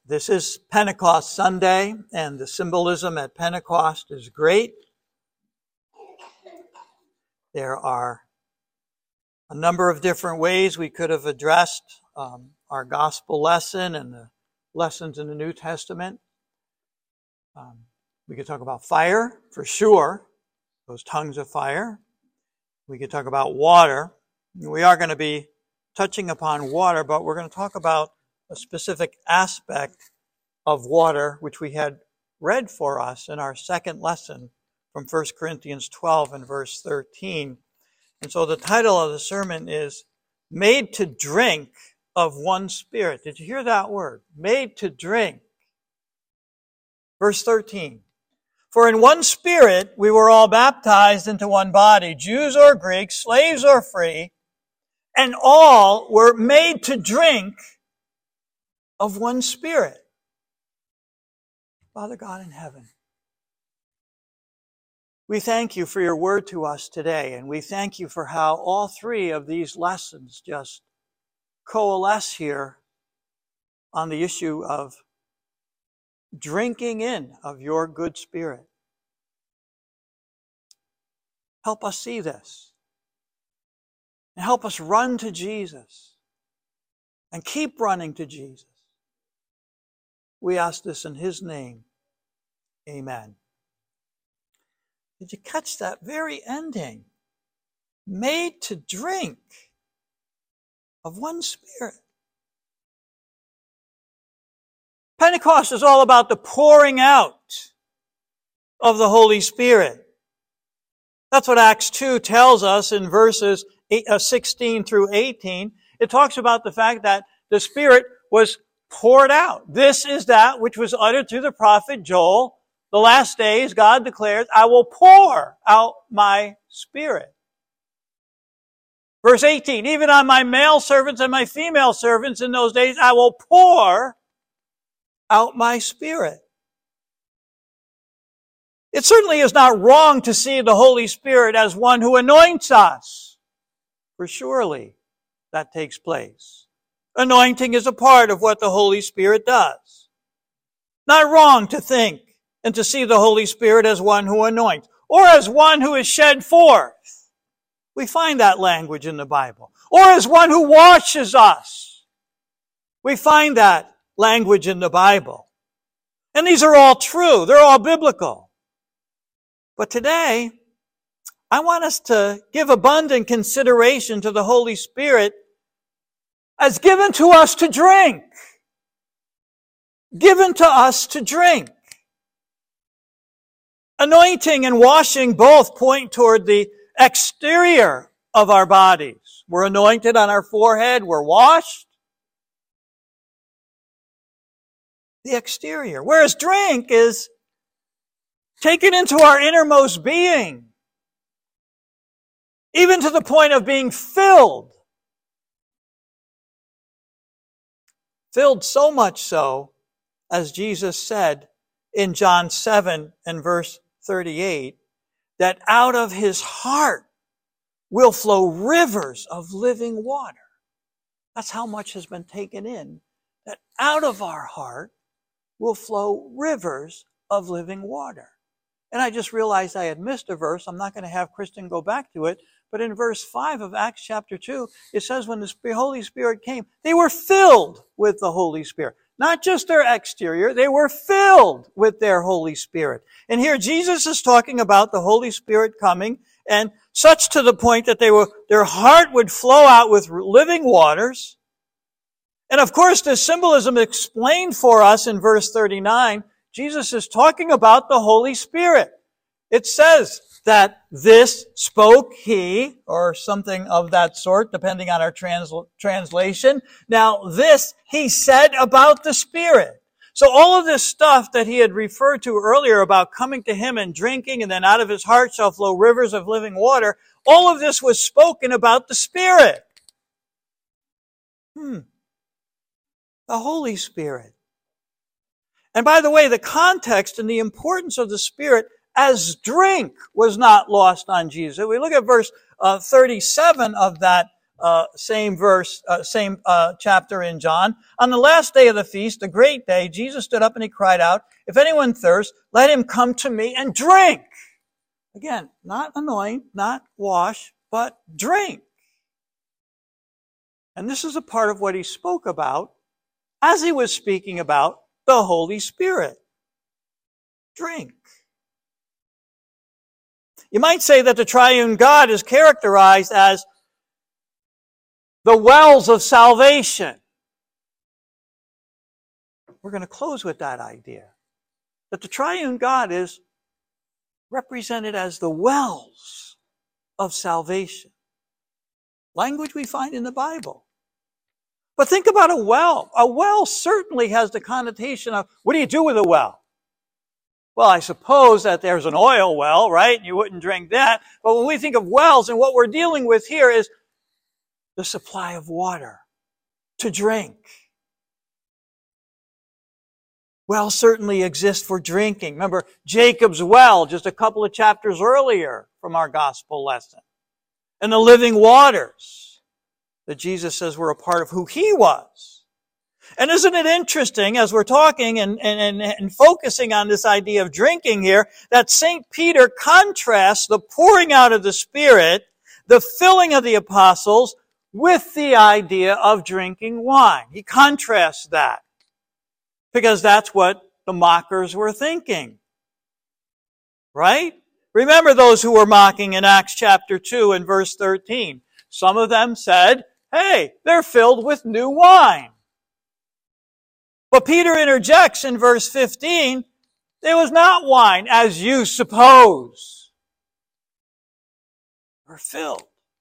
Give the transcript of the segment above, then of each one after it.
This is Pentecost Sunday, and the symbolism at Pentecost is great. There are a number of different ways we could have addressed our gospel lesson and the lessons in the New Testament. We could talk about fire, for sure, those tongues of fire. We could talk about water. We are going to be touching upon water, but we're going to talk about a specific aspect of water, which we had read for us in our second lesson from 1 Corinthians 12 and verse 13. And so the title of the sermon is Made to Drink of One Spirit. Did you hear that word? Made to drink. Verse 13. For in one Spirit we were all baptized into one body, Jews or Greeks, slaves or free, and all were made to drink of one Spirit. Father God in heaven, we thank you for your word to us today, and we thank you for how all three of these lessons just coalesce here on the issue of drinking in of your good Spirit. Help us see this, and help us run to Jesus, and keep running to Jesus. We ask this in His name. Amen. Did you catch that very ending? Made to drink of one Spirit. Pentecost is all about the pouring out of the Holy Spirit. That's what Acts 2 tells us in verses 16 through 18. It talks about the fact that the Spirit was poured out. This is that which was uttered through the prophet Joel. The last days, God declares, I will pour out my Spirit. Verse 18, even on my male servants and my female servants in those days, I will pour out my Spirit. It certainly is not wrong to see the Holy Spirit as one who anoints us, for surely that takes place. Anointing is a part of what the Holy Spirit does. Not wrong to think and to see the Holy Spirit as one who anoints, or as one who is shed forth. We find that language in the Bible. Or as one who washes us. We find that language in the Bible. And these are all true. They're all biblical. But today, I want us to give abundant consideration to the Holy Spirit as given to us to drink. Given to us to drink. Anointing and washing both point toward the exterior of our bodies. We're anointed on our forehead. We're washed. The exterior. Whereas drink is taken into our innermost being. Even to the point of being filled. Filled so much so, as Jesus said in John 7 and verse 38, that out of his heart will flow rivers of living water. That's how much has been taken in, that out of our heart will flow rivers of living water. And I just realized I had missed a verse. I'm not going to have Kristen go back to it. But in verse 5 of Acts chapter 2, it says when the Holy Spirit came, they were filled with the Holy Spirit. Not just their exterior, they were filled with their Holy Spirit. And here Jesus is talking about the Holy Spirit coming, and such to the point that their heart would flow out with living waters. And of course, the symbolism explained for us in verse 39, Jesus is talking about the Holy Spirit. It says that this spoke he, or something of that sort, depending on our translation. Now, this he said about the Spirit. So all of this stuff that he had referred to earlier about coming to him and drinking, and then out of his heart shall flow rivers of living water, all of this was spoken about the Spirit. The Holy Spirit. And by the way, the context and the importance of the Spirit as drink was not lost on Jesus. If we look at verse 37 of that same verse, same chapter in John. On the last day of the feast, a great day, Jesus stood up and he cried out, "If anyone thirsts, let him come to me and drink." Again, not anoint, not wash, but drink. And this is a part of what he spoke about as he was speaking about the Holy Spirit. Drink. You might say that the triune God is characterized as the wells of salvation. We're going to close with that idea. That the triune God is represented as the wells of salvation. Language we find in the Bible. But think about a well. A well certainly has the connotation of, what do you do with a well? Well, I suppose that there's an oil well, right? You wouldn't drink that. But when we think of wells, and what we're dealing with here is the supply of water to drink. Wells certainly exist for drinking. Remember Jacob's well just a couple of chapters earlier from our gospel lesson. And the living waters that Jesus says were a part of who he was. And isn't it interesting, as we're talking and focusing on this idea of drinking here, that St. Peter contrasts the pouring out of the Spirit, the filling of the apostles, with the idea of drinking wine. He contrasts that. Because that's what the mockers were thinking. Right? Remember those who were mocking in Acts chapter 2 and verse 13. Some of them said, hey, they're filled with new wine. But Peter interjects in verse 15, it was not wine as you suppose. They were filled.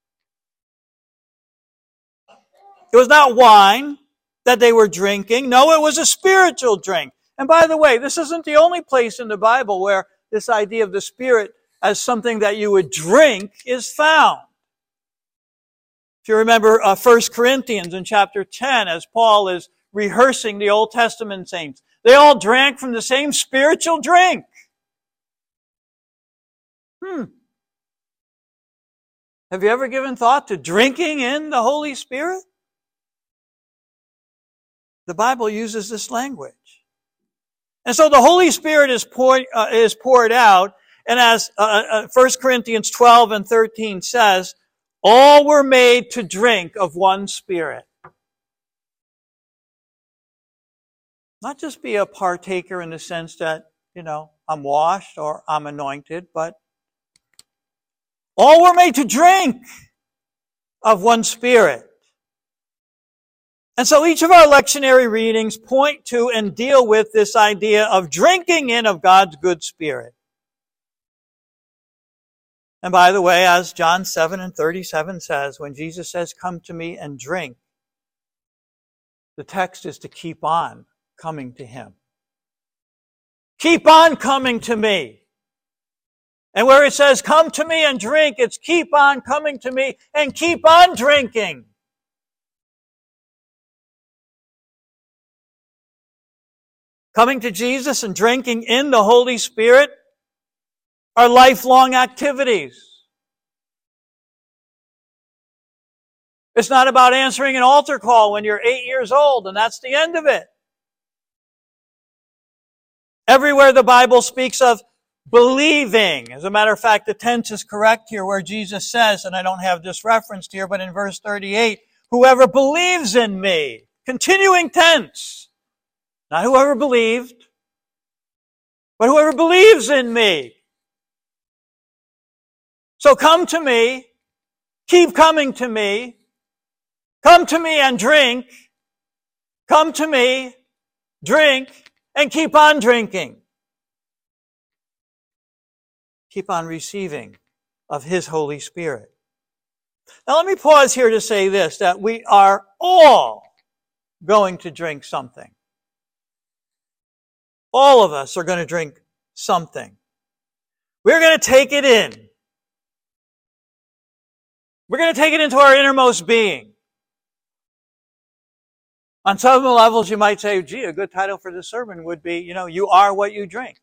It was not wine that they were drinking. No, it was a spiritual drink. And by the way, this isn't the only place in the Bible where this idea of the Spirit as something that you would drink is found. If you remember 1 Corinthians in chapter 10, as Paul is rehearsing the Old Testament saints, they all drank from the same spiritual drink. Have you ever given thought to drinking in the Holy Spirit? The Bible uses this language. And so the Holy Spirit is poured out, and as 1 Corinthians 12 and 13 says, all were made to drink of one Spirit. Not just be a partaker in the sense that, I'm washed or I'm anointed, but all were made to drink of one Spirit. And so each of our lectionary readings point to and deal with this idea of drinking in of God's good Spirit. And by the way, as John 7 and 37 says, when Jesus says, come to me and drink, the text is to keep on coming to him. Keep on coming to me. And where it says, come to me and drink, it's keep on coming to me and keep on drinking. Coming to Jesus and drinking in the Holy Spirit are lifelong activities. It's not about answering an altar call when you're 8 years old and that's the end of it. Everywhere the Bible speaks of believing, as a matter of fact, the tense is correct here where Jesus says, and I don't have this referenced here, but in verse 38, whoever believes in me, continuing tense. Not whoever believed, but whoever believes in me. So come to me, keep coming to me, come to me and drink, come to me, drink, and keep on drinking. Keep on receiving of His Holy Spirit. Now let me pause here to say this, that we are all going to drink something. All of us are going to drink something. We're going to take it in. We're going to take it into our innermost being. On some levels, you might say, gee, a good title for this sermon would be, you are what you drink.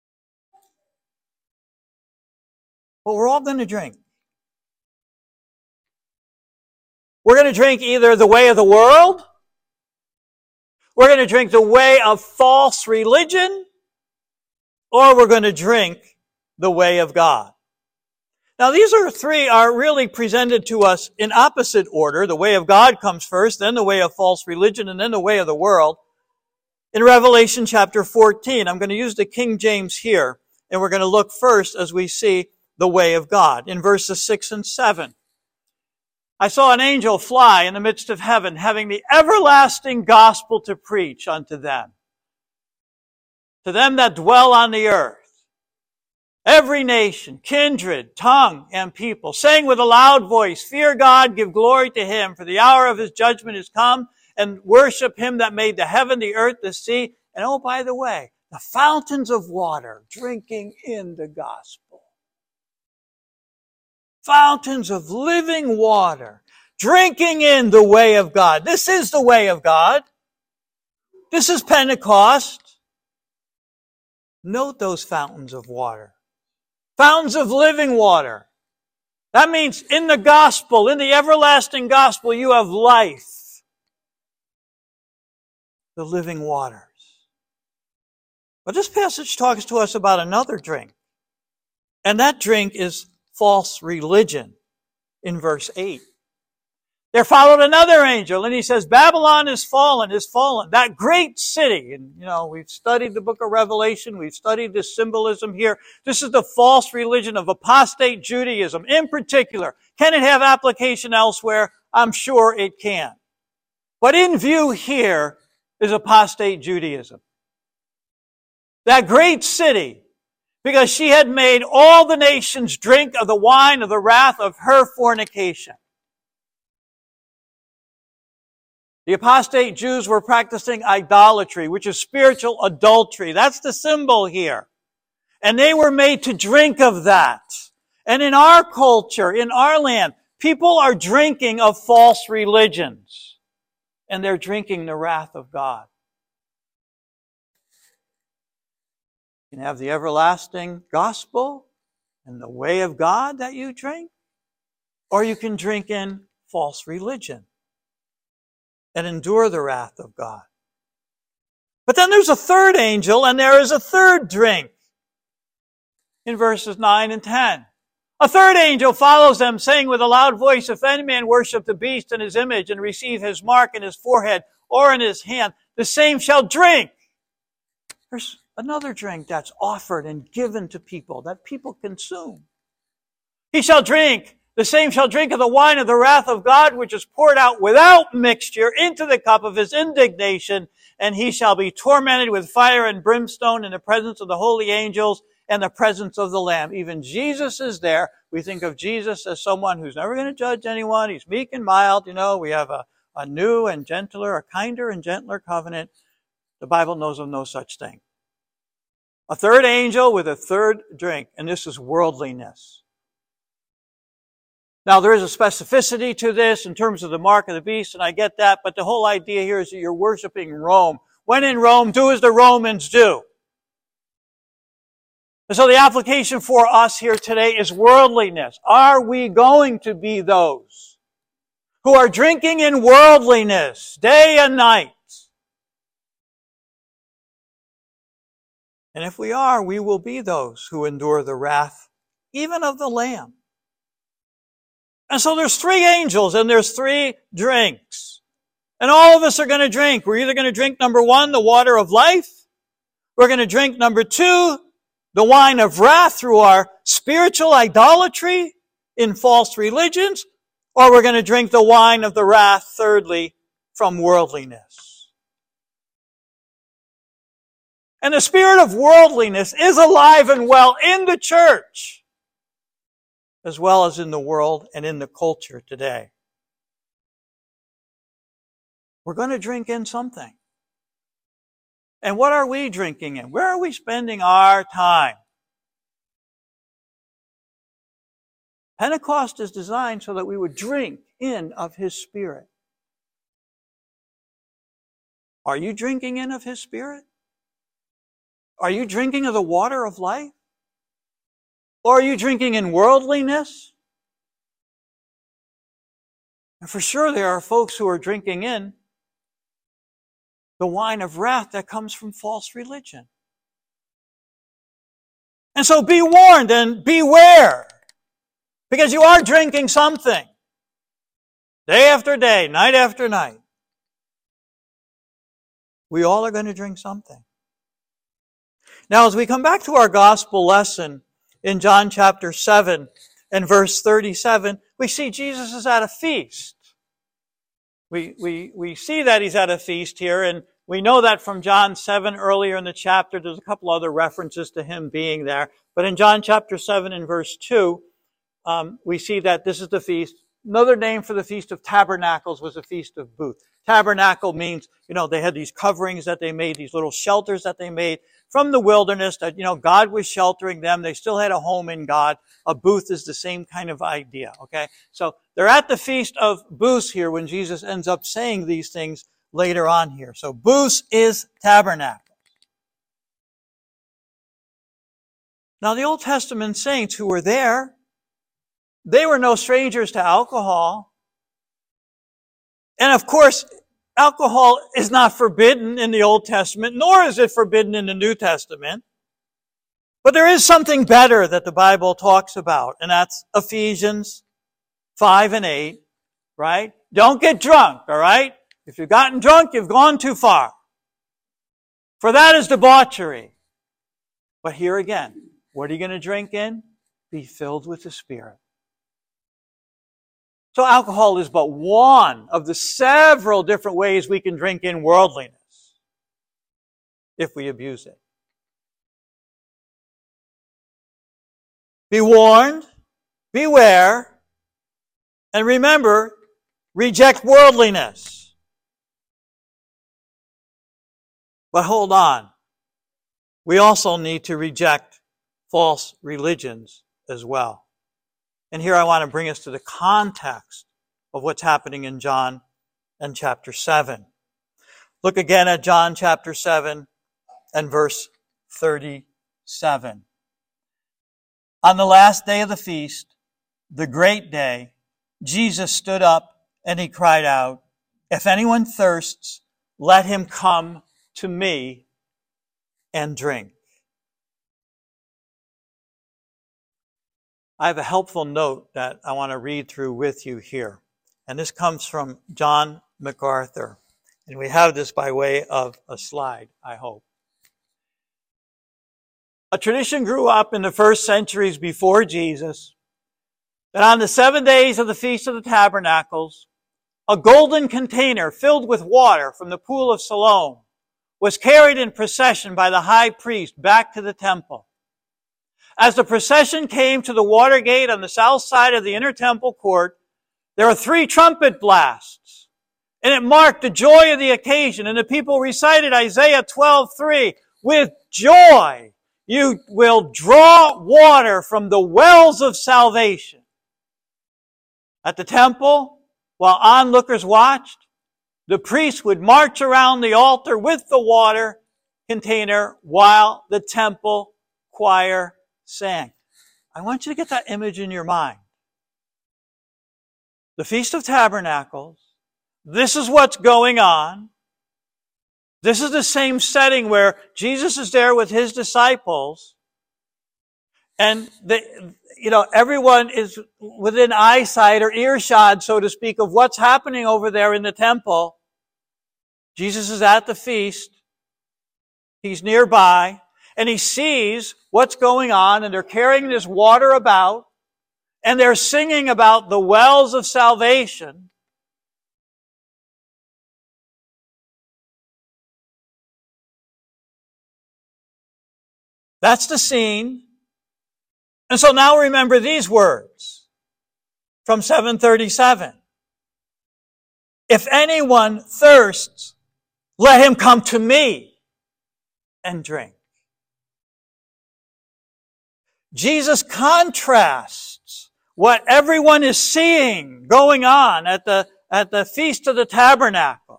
But we're all going to drink. We're going to drink either the way of the world, we're going to drink the way of false religion, or we're going to drink the way of God. Now these three are really presented to us in opposite order. The way of God comes first, then the way of false religion, and then the way of the world. In Revelation chapter 14, I'm going to use the King James here, and we're going to look first as we see the way of God. In verses 6 and 7, I saw an angel fly in the midst of heaven, having the everlasting gospel to preach unto them that dwell on the earth, every nation, kindred, tongue, and people, saying with a loud voice, Fear God, give glory to Him, for the hour of His judgment is come, and worship Him that made the heaven, the earth, the sea, and oh, by the way, the fountains of water, drinking in the gospel. Fountains of living water, drinking in the way of God. This is the way of God. This is Pentecost. Note those fountains of water. Fountains of living water. That means in the gospel, in the everlasting gospel, you have life. The living waters. But this passage talks to us about another drink. And that drink is false religion in verse 8. There followed another angel, and he says, Babylon is fallen, that great city. And, we've studied the book of Revelation. We've studied this symbolism here. This is the false religion of apostate Judaism. In particular, can it have application elsewhere? I'm sure it can. But in view here is apostate Judaism. That great city, because she had made all the nations drink of the wine of the wrath of her fornication. The apostate Jews were practicing idolatry, which is spiritual adultery. That's the symbol here. And they were made to drink of that. And in our culture, in our land, people are drinking of false religions. And they're drinking the wrath of God. You can have the everlasting gospel and the way of God that you drink, or you can drink in false religion and endure the wrath of God. But then there's a third angel, and there is a third drink. In verses 9 and 10. A third angel follows them, saying with a loud voice, If any man worship the beast in his image, and receive his mark in his forehead or in his hand, the same shall drink. There's another drink that's offered and given to people, that people consume. He shall drink. The same shall drink of the wine of the wrath of God, which is poured out without mixture into the cup of his indignation, and he shall be tormented with fire and brimstone in the presence of the holy angels and the presence of the Lamb. Even Jesus is there. We think of Jesus as someone who's never going to judge anyone. He's meek and mild. We have a new and gentler, a kinder and gentler covenant. The Bible knows of no such thing. A third angel with a third drink, and this is worldliness. Now, there is a specificity to this in terms of the mark of the beast, and I get that, but the whole idea here is that you're worshiping Rome. When in Rome, do as the Romans do. And so the application for us here today is worldliness. Are we going to be those who are drinking in worldliness day and night? And if we are, we will be those who endure the wrath, even of the Lamb. And so there's three angels and there's three drinks. And all of us are going to drink. We're either going to drink, number one, the water of life. We're going to drink, number two, the wine of wrath through our spiritual idolatry in false religions. Or we're going to drink the wine of the wrath, thirdly, from worldliness. And the spirit of worldliness is alive and well in the church, as well as in the world and in the culture today. We're going to drink in something. And what are we drinking in? Where are we spending our time? Pentecost is designed so that we would drink in of His Spirit. Are you drinking in of His Spirit? Are you drinking of the water of life? Or are you drinking in worldliness? And for sure there are folks who are drinking in the wine of wrath that comes from false religion. And so be warned and beware, because you are drinking something. Day after day, night after night. We all are going to drink something. Now, as we come back to our gospel lesson in John chapter 7 and verse 37, we see Jesus is at a feast. We see that he's at a feast here, and we know that from John 7 earlier in the chapter. There's a couple other references to him being there. But in John chapter 7 and verse 2, we see that this is the feast. Another name for the Feast of Tabernacles was the Feast of Booths. Tabernacle means, they had these coverings that they made, these little shelters that they made from the wilderness that, God was sheltering them. They still had a home in God. A booth is the same kind of idea, okay? So they're at the Feast of Booths here when Jesus ends up saying these things later on here. So booths is tabernacle. Now the Old Testament saints who were there, they were no strangers to alcohol. And of course, alcohol is not forbidden in the Old Testament, nor is it forbidden in the New Testament. But there is something better that the Bible talks about, and that's Ephesians 5 and 8, right? Don't get drunk, all right? If you've gotten drunk, you've gone too far. For that is debauchery. But here again, what are you going to drink in? Be filled with the Spirit. So alcohol is but one of the several different ways we can drink in worldliness if we abuse it. Be warned, beware, and remember, reject worldliness. But hold on. We also need to reject false religions as well. And here I want to bring us to the context of what's happening in John and chapter 7. Look again at John chapter 7 and verse 37. On the last day of the feast, the great day, Jesus stood up and he cried out, "If anyone thirsts, let him come to me and drink." I have a helpful note that I want to read through with you here. And this comes from John MacArthur. And we have this by way of a slide, I hope. A tradition grew up in the first centuries before Jesus that on the 7 days of the Feast of the Tabernacles, a golden container filled with water from the pool of Siloam was carried in procession by the high priest back to the temple. As the procession came to the water gate on the south side of the inner temple court, there were 3 trumpet blasts, and it marked the joy of the occasion. And the people recited Isaiah 12:3, "With joy you will draw water from the wells of salvation." At the temple, while onlookers watched, the priest would march around the altar with the water container while the temple choir sang. I want you to get that image in your mind. The Feast of Tabernacles. This is what's going on. This is the same setting where Jesus is there with his disciples. And everyone is within eyesight or earshot, so to speak, of what's happening over there in the temple. Jesus is at the feast. He's nearby. And he sees what's going on, and they're carrying this water about, and they're singing about the wells of salvation. That's the scene. And so now remember these words from 737. "If anyone thirsts, let him come to me and drink." Jesus contrasts what everyone is seeing going on at the Feast of the Tabernacles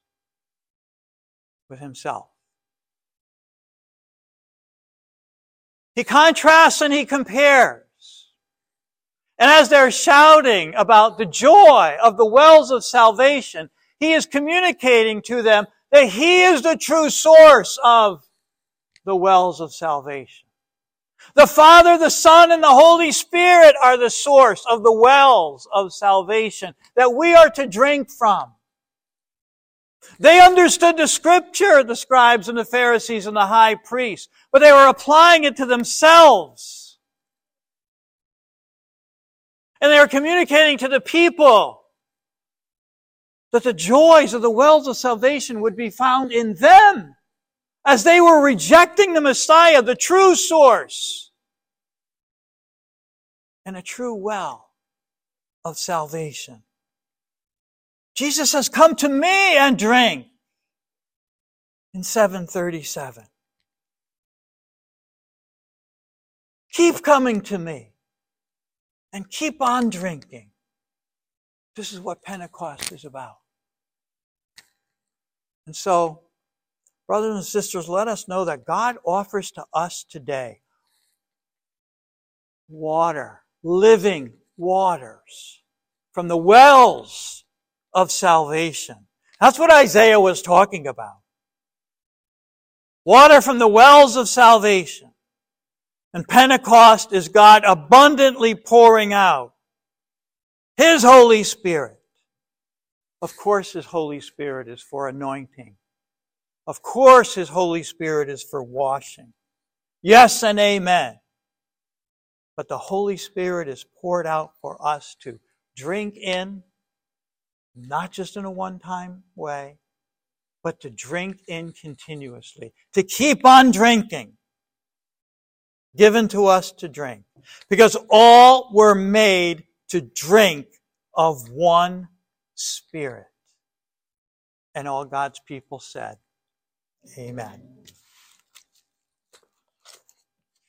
with himself. He contrasts and he compares. And as they're shouting about the joy of the wells of salvation, he is communicating to them that he is the true source of the wells of salvation. The Father, the Son, and the Holy Spirit are the source of the wells of salvation that we are to drink from. They understood the Scripture, the scribes and the Pharisees and the high priests, but they were applying it to themselves. And they were communicating to the people that the joys of the wells of salvation would be found in them, as they were rejecting the Messiah, the true source, and a true well of salvation. Jesus says, "Come to me and drink," in 7:37. Keep coming to me and keep on drinking. This is what Pentecost is about. And so, brothers and sisters, let us know that God offers to us today water, living waters from the wells of salvation. That's what Isaiah was talking about. Water from the wells of salvation. And Pentecost is God abundantly pouring out His Holy Spirit. Of course, His Holy Spirit is for anointing. Of course, His Holy Spirit is for washing. Yes and amen. But the Holy Spirit is poured out for us to drink in, not just in a one-time way, but to drink in continuously. To keep on drinking. Given to us to drink. Because all were made to drink of one Spirit. And all God's people said, Amen.